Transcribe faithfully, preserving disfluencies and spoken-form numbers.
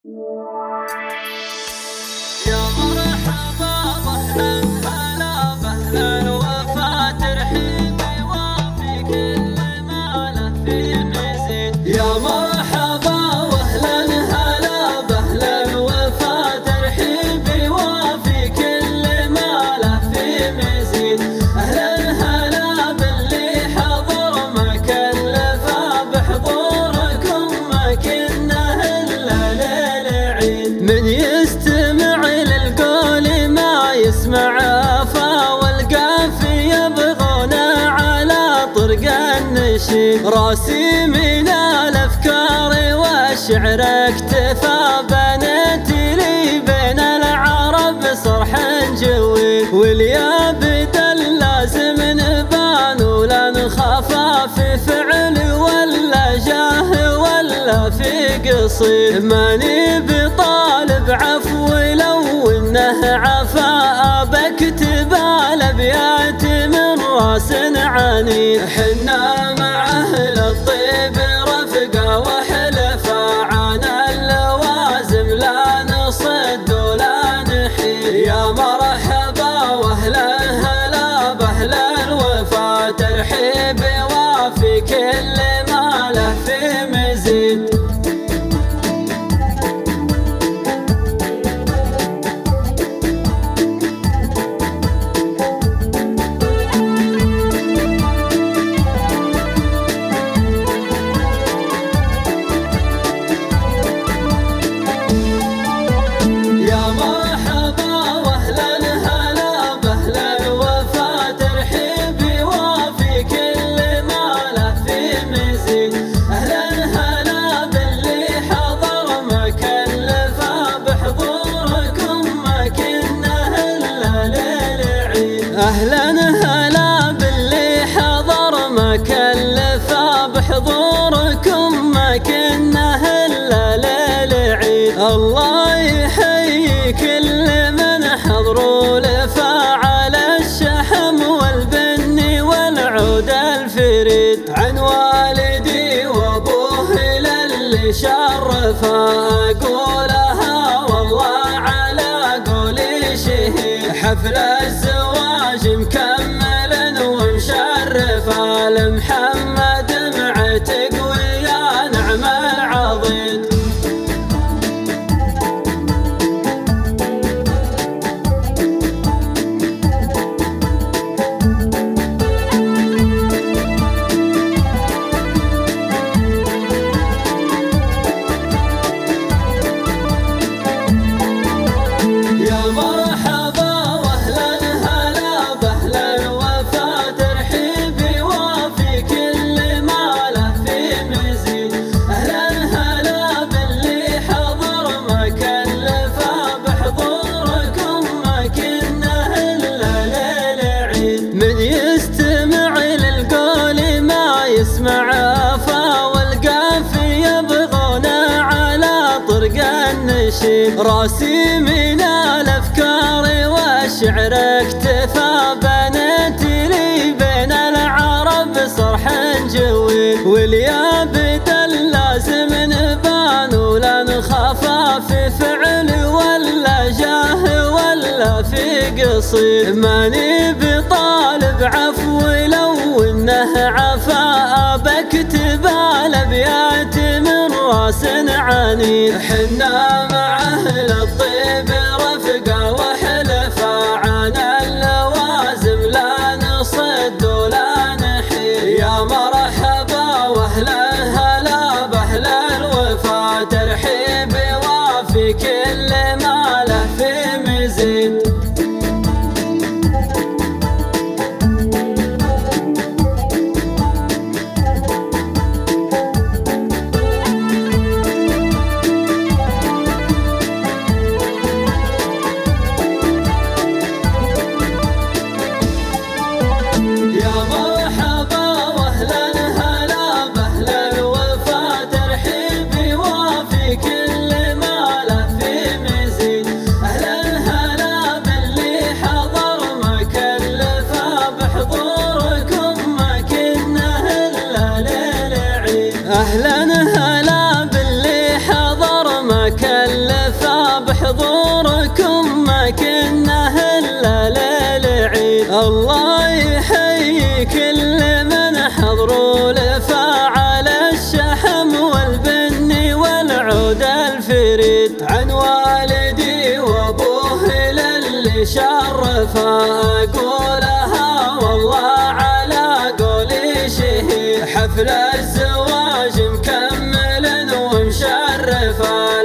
يا مرحبا واهلا هلا بأهل الوفا ترحيبي وفي كل ما له في مزيد. يا مرحبا واهلا هلا بأهل الوفا ترحيبي وفي كل ما له في مزيد. أهلا هلا باللي حضر ما كلفا بحضوركم ما كنا إلا للعيد. من يستمع للقول ما يسمع آفا والقافي يبغونا على طرق النشيد. راسي من الأفكار والشعر اكتفى بنيتي لي بين العرب صرح جويد. واليابد اللازم نبان ولا نخافا في فعل ولا جاه ولا في قصيد. ماني بطالب عفو لو انه عفا بكتب الابيات من راس عنيد. حنا مع اهل الطيب رفقه وحلفا عن اللوازم لا نصد ولا نحيد. يا مرحبا واهلا هلا باهل الوفا ترحيبي وفي كل ما له في مزيد. أهلا هلا باللي حضر ما كلفا بحضوركم ما كنا إلا للعيد. الله يحيي كل من حضروا لفا على الشحم والبن والعود الفريد. عن والدي وابوه للي شرفا أقولها والله على قولي شهيد. حفل الزواج مكمل ومشرف آل محمد معتق ويا نعم العضيد. يا مرحبا واهلا هلا باهل الوفا ترحيبي وفي كل ما له في مزيد. اهلا هلا باللي حضر ما كلفا بحضوركم ما كنا الا للعيد. من يستمع للقول ما يسمع آفا والقافي يبغونا على طرق النشيد. راسي من الأفكار والشعر اكتفى بنيتي لي بين العرب صرح جويد. واليابد اللازم نبان ولا نخافا في فعل ولا جاه ولا في قصيد. ماني بطالب عفو لو انه عفا بكتب الابيات من راس عنيد. حنا مع اهل الطيب رفقه وحلفا عن اللوازم لا نصد ولا نحيد. يا مرحبا واهلا هلا باهل الوفا ترحيبي وفي كل ما له في مزيد. ما كلفا بحضوركم ما كنا إلا للعيد. الله يحيي كل من حضروا لفاعل الشحم والبن والعود الفريد. عن والدي وابوه للي شرفا اقولها والله على قولي شهيد. حفل الزواج مكمل ومشرفا